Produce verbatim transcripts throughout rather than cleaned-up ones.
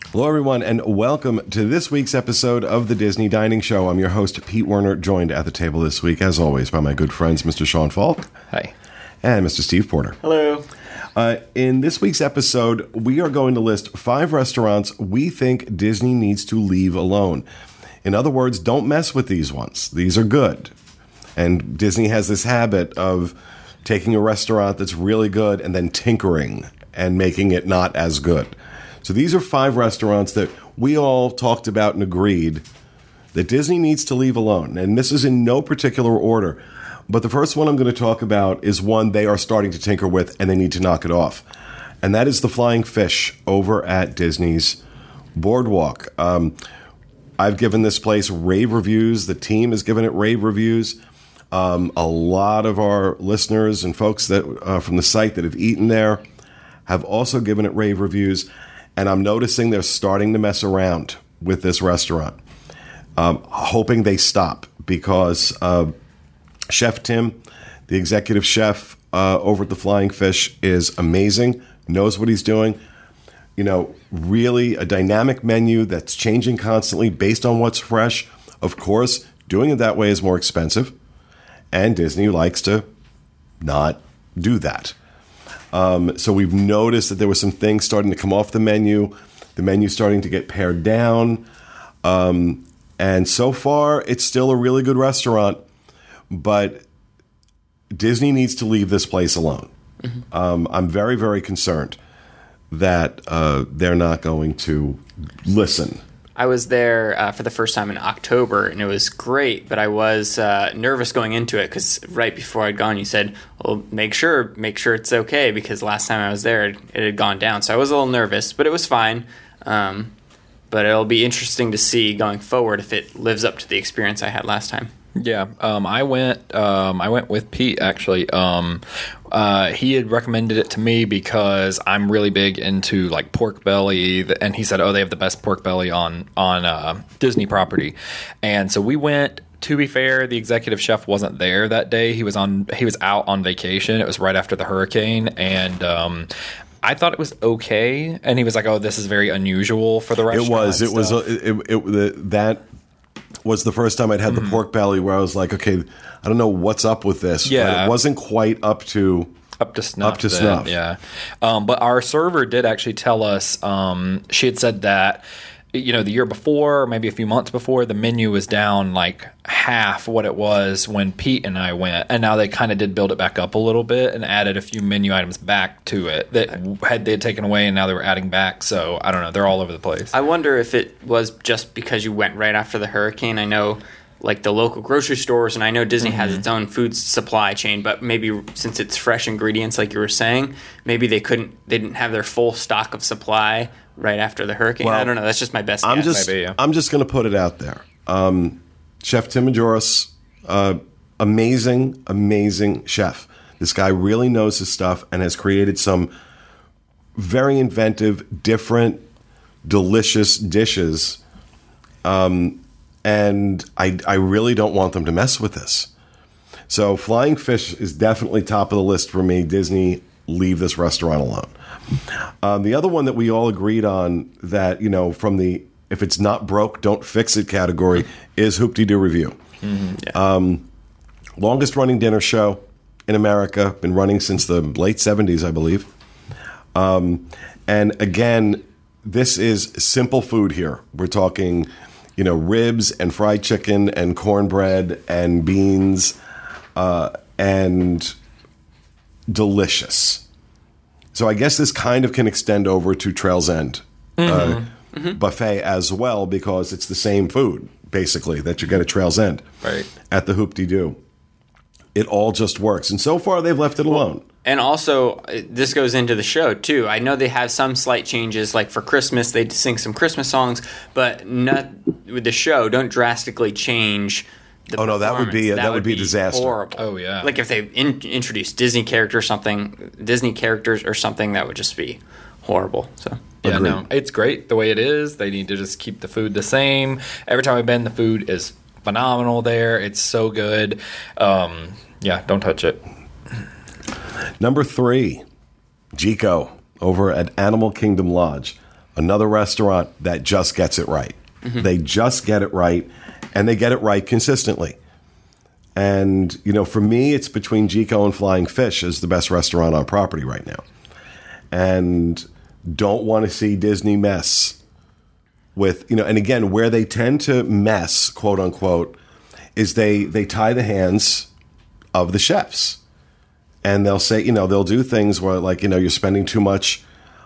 Hello, everyone, and welcome to this week's episode of the Disney Dining Show. I'm your host, Pete Werner, joined at the table this week, as always, by my good friends, Mister Sean Falk. Hi. And Mister Steve Porter. Hello. Uh, in this week's episode, we are going to list five restaurants we think Disney needs to leave alone. In other words, don't mess with these ones. These are good. And Disney has this habit of taking a restaurant that's really good and then tinkering and making it not as good. So these are five restaurants that we all talked about and agreed that Disney needs to leave alone. And this is in no particular order. But the first one I'm going to talk about is one they are starting to tinker with and they need to knock it off. And that is the Flying Fish over at Disney's Boardwalk. Um, I've given this place rave reviews. The team has given it rave reviews. Um, a lot of our listeners and folks that uh, from the site that have eaten there have also given it rave reviews. And I'm noticing they're starting to mess around with this restaurant, um, hoping they stop because uh, Chef Tim, the executive chef uh, over at the Flying Fish, is amazing, knows what he's doing. You know, really a dynamic menu that's changing constantly based on what's fresh. Of course, doing it that way is more expensive, and Disney likes to not do that. Um, so we've noticed that there were some things starting to come off the menu, the menu starting to get pared down. Um, and so far, it's still a really good restaurant, but Disney needs to leave this place alone. Mm-hmm. Um, I'm very, very concerned that uh, they're not going to listen. I was there uh, for the first time in October, and it was great, but I was uh, nervous going into it because right before I'd gone, you said, well, make sure, make sure it's okay, because last time I was there, it, it had gone down. So I was a little nervous, but it was fine. Um, but it'll be interesting to see going forward if it lives up to the experience I had last time. Yeah, um, I went. Um, I went with Pete actually. Um, uh, he had recommended it to me because I'm really big into like pork belly, and he said, "Oh, they have the best pork belly on on uh, Disney property," and so we went. To be fair, the executive chef wasn't there that day. He was on. He was out on vacation. It was right after the hurricane, and um, I thought it was okay. And he was like, "Oh, this is very unusual for the restaurant." It was. It was. It, it, it, the, that. was the first time I'd had mm-hmm. the pork belly where I was like, okay, I don't know what's up with this. Yeah. But it wasn't quite up to up to snuff. Up to then, snuff. Yeah. Um, but our server did actually tell us, um, she had said that, you know, the year before, or maybe a few months before, the menu was down like half what it was when Pete and I went. And now they kind of did build it back up a little bit and added a few menu items back to it that had they had taken away, and now they were adding back. So I don't know. They're all over the place. I wonder if it was just because you went right after the hurricane. I know like the local grocery stores, and I know Disney mm-hmm. has its own food supply chain, but maybe since it's fresh ingredients like you were saying, maybe they couldn't, they didn't have their full stock of supply right after the hurricane. Well, I don't know. That's just my best I'm guess. Just, maybe, yeah. I'm just going to put it out there. Um, Chef Tim Majoros, uh, amazing, amazing chef. This guy really knows his stuff and has created some very inventive, different, delicious dishes. Um, and I, I really don't want them to mess with this. So Flying Fish is definitely top of the list for me. Disney, leave this restaurant alone. Um, the other one that we all agreed on that, you know, from the if it's not broke, don't fix it category is Hoop-Dee-Doo Review. Mm-hmm. Yeah. Um, longest running dinner show in America, been running since the late seventies, I believe. Um, and again, this is simple food here. We're talking, you know, ribs and fried chicken and cornbread and beans uh, and delicious. So I guess this kind of can extend over to Trail's End mm-hmm. Uh, mm-hmm. buffet as well, because it's the same food, basically, that you get at Trail's End right. at the Hoop-Dee-Doo. It all just works. And so far, they've left it alone. And also, this goes into the show, too. I know they have some slight changes, like for Christmas, they sing some Christmas songs, but not with the show, don't drastically change the oh, no, that would be a, that, that would be a disaster. Horrible. Oh, yeah. Like if they in, introduced Disney characters or something, Disney characters or something, that would just be horrible. So Yeah, Agreed. no, it's great the way it is. They need to just keep the food the same. Every time I've been, the food is phenomenal there. It's so good. Um, yeah, don't touch it. Number three, Jiko over at Animal Kingdom Lodge. another restaurant that just gets it right. Mm-hmm. They just get it right, and they get it right consistently. And, you know, for me, it's between Jiko and Flying Fish as the best restaurant on property right now. And don't want to see Disney mess with, you know, and again, where they tend to mess, quote unquote, is they, they tie the hands of the chefs. And they'll say, you know, they'll do things where, like, you know, you're spending too much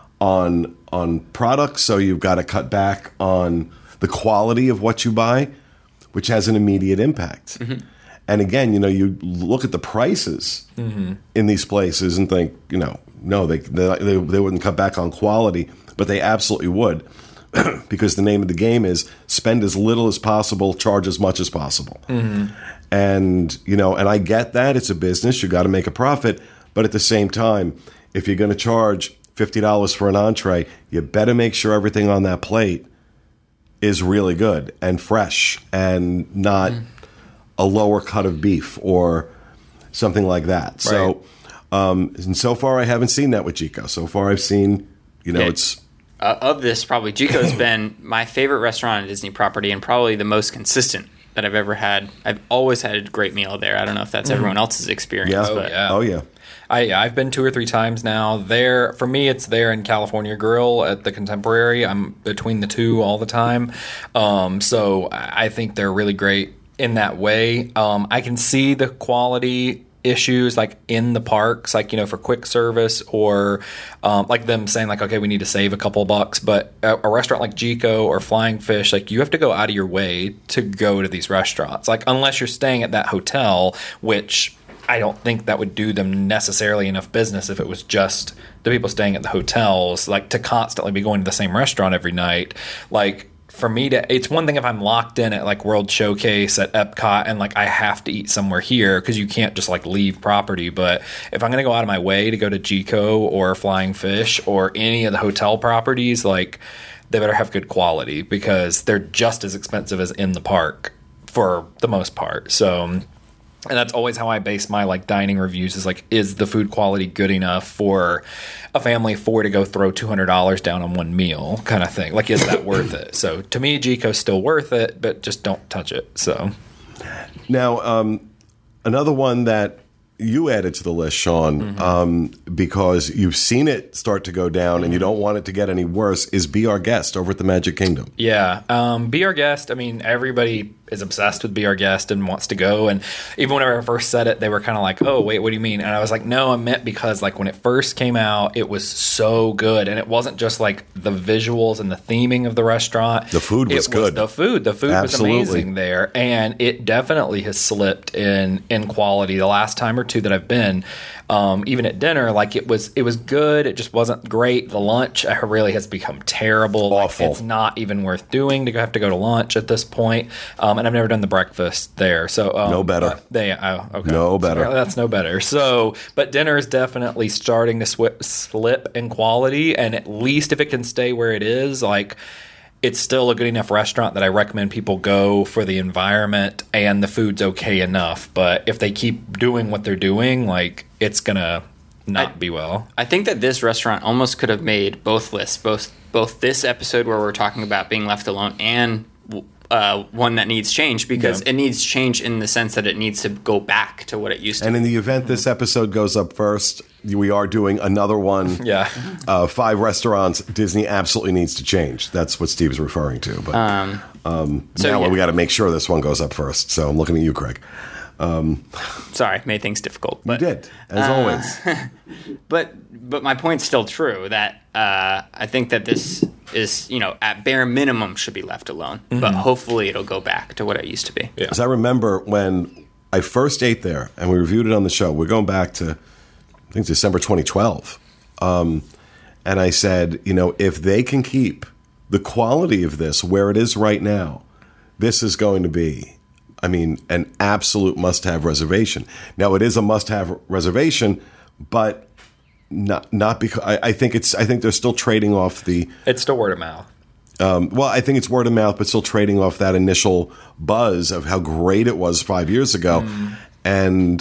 on on products, so you've got to cut back on the quality of what you buy, which has an immediate impact. Mm-hmm. And again, you know, you look at the prices mm-hmm. in these places and think, you know, no, they, they they wouldn't cut back on quality, but they absolutely would, because the name of the game is spend as little as possible, charge as much as possible. Mm-hmm. And, you know, and I get that. It's a business. You got to make a profit. But at the same time, if you're going to charge fifty dollars for an entree, you better make sure everything on that plate is really good and fresh and not mm. a lower cut of beef or something like that. Right. So, um, and so far I haven't seen that with Jiko. So far I've seen, you know, yeah. it's... Uh, of this, probably Jiko's been my favorite restaurant on Disney property and probably the most consistent that I've ever had. I've always had a great meal there. I don't know if that's mm-hmm. everyone else's experience. Yeah. But. Oh, yeah. Oh, yeah. I, I've been two or three times now. There, for me, it's there in California Grill at the Contemporary. I'm between the two all the time. Um, so I think they're really great in that way. Um, I can see the quality issues like in the parks, like, you know, for quick service or um, like them saying like, okay, we need to save a couple bucks. But a, a restaurant like Jiko or Flying Fish, like you have to go out of your way to go to these restaurants. Like unless you're staying at that hotel, which I don't think that would do them necessarily enough business if it was just the people staying at the hotels, like to constantly be going to the same restaurant every night. Like for me to, it's one thing if I'm locked in at like World Showcase at Epcot and like I have to eat somewhere here because you can't just like leave property. But if I'm going to go out of my way to go to Jiko or Flying Fish or any of the hotel properties, like they better have good quality because they're just as expensive as in the park for the most part. So... And that's always how I base my like dining reviews is like, is the food quality good enough for a family of four to go throw two hundred dollars down on one meal kind of thing? Like, is that worth it? So to me, Jiko's still worth it, but just don't touch it. So now, um, another one that you added to the list, Sean, mm-hmm. um, because you've seen it start to go down mm-hmm. and you don't want it to get any worse, is Be Our Guest over at the Magic Kingdom. Yeah. Um, Be Our Guest, I mean, everybody is obsessed with Be Our Guest and wants to go. And even whenever I first said it, they were kind of like, oh, wait, what do you mean? And I was like, no, I meant because like when it first came out, it was so good. And it wasn't just like the visuals and the theming of the restaurant. The food was it good. Was the food. The food Absolutely. was amazing there. And it definitely has slipped in, in quality the last time or two that I've been. Um, even at dinner, like it was, it was good. It just wasn't great. The lunch really has become terrible. Awful. Like, it's not even worth doing to have to go to lunch at this point. Um, and I've never done the breakfast there, so um, no better. They, oh, okay, no better. So that's no better. So, but dinner is definitely starting to sw- slip in quality, and at least if it can stay where it is, like. It's still a good enough restaurant that I recommend people go for the environment and the food's okay enough. But if they keep doing what they're doing, like it's gonna not I, be well. I think that this restaurant almost could have made both lists, both both this episode where we're talking about being left alone and uh, one that needs change because yeah. it needs change in the sense that it needs to go back to what it used to. And in the event this episode goes up first, we are doing another one. Yeah. Uh, five restaurants Disney absolutely needs to change. That's what Steve is referring to. But um, um, so, now yeah. we got to make sure this one goes up first. So I'm looking at you, Craig. Um, Sorry, made things difficult. But, you did, as uh, always. but but my point's still true that uh, I think that this is, you know, at bare minimum should be left alone. Mm-hmm. But hopefully it'll go back to what it used to be. Because yeah. I remember when I first ate there and we reviewed it on the show. We're going back to, I think, December twenty twelve. Um, and I said, you know, if they can keep the quality of this where it is right now, this is going to be, I mean, an absolute must-have reservation. Now, it is a must-have reservation, but not not because I, I think it's. I think they're still trading off the. It's still word of mouth. Um, well, I think it's word of mouth, but still trading off that initial buzz of how great it was five years ago. Mm. And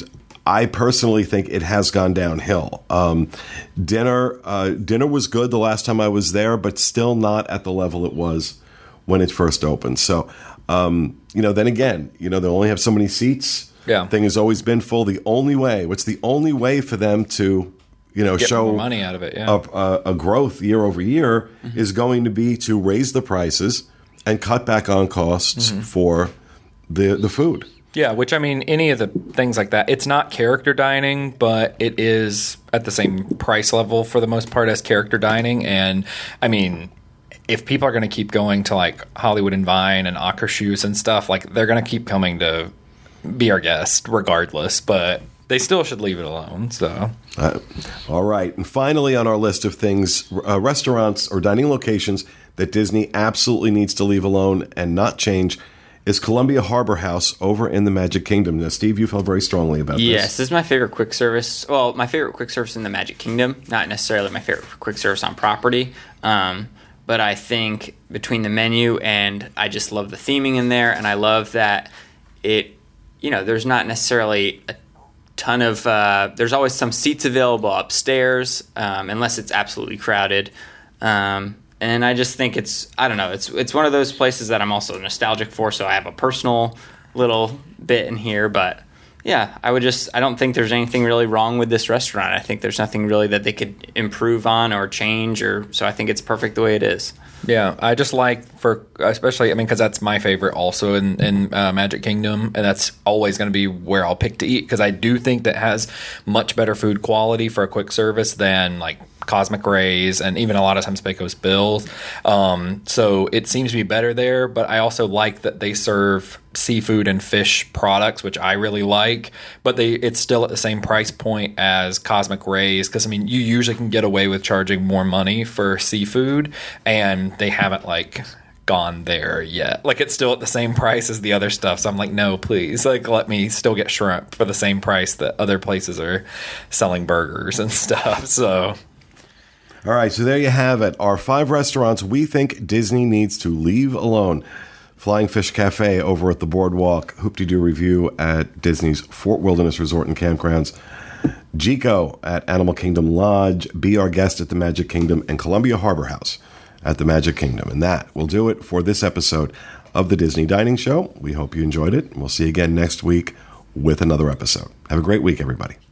I personally think it has gone downhill. Um, dinner, uh, dinner was good the last time I was there, but still not at the level it was when it first opened. So, um, you know, then again, you know, they only have so many seats. Yeah. Thing has always been full. The only way, what's the only way for them to, you know, Get show more money out of it, yeah. a, a, a growth year over year mm-hmm. is going to be to raise the prices and cut back on costs mm-hmm. for the the food. Yeah, which I mean, any of the things like that, it's not character dining, but it is at the same price level for the most part as character dining. And I mean, if people are going to keep going to like Hollywood and Vine and Akershus and stuff, like they're going to keep coming to be our guest regardless, but they still should leave it alone. So, uh, all right. And finally on our list of things, uh, restaurants or dining locations that Disney absolutely needs to leave alone and not change is Columbia Harbor House over in the Magic Kingdom. Now, Steve, you felt very strongly about yes, this. Yes, this is my favorite quick service. Well, my favorite quick service in the Magic Kingdom, not necessarily my favorite quick service on property. Um, but I think between the menu and I just love the theming in there, and I love that it, you know, there's not necessarily a ton of, uh, there's always some seats available upstairs, um, unless it's absolutely crowded. Um, and I just think it's, I don't know, it's it's one of those places that I'm also nostalgic for, so I have a personal little bit in here, but yeah, I would just, I don't think there's anything really wrong with this restaurant. I think there's nothing really that they could improve on or change, or so I think it's perfect the way it is. Yeah, I just like for especially, I mean, because that's my favorite also in, in uh, Magic Kingdom, and that's always going to be where I'll pick to eat because I do think that has much better food quality for a quick service than like Cosmic Rays and even a lot of times Pecos Bills. Um, so it seems to be better there, but I also like that they serve seafood and fish products, which I really like, but they it's still at the same price point as Cosmic Rays because I mean you usually can get away with charging more money for seafood, and they haven't like gone there yet. Like it's still at the same price as the other stuff, so I'm like, no, please, like let me still get shrimp for the same price that other places are selling burgers and stuff. So all right, so there you have it. Our five restaurants we think Disney needs to leave alone. Flying Fish Cafe over at the Boardwalk, Hoop-de-Doo Review at Disney's Fort Wilderness Resort and Campgrounds, Jiko at Animal Kingdom Lodge, Be Our Guest at the Magic Kingdom, and Columbia Harbor House at the Magic Kingdom. And that will do it for this episode of the Disney Dining Show. We hope you enjoyed it. We'll see you again next week with another episode. Have a great week, everybody.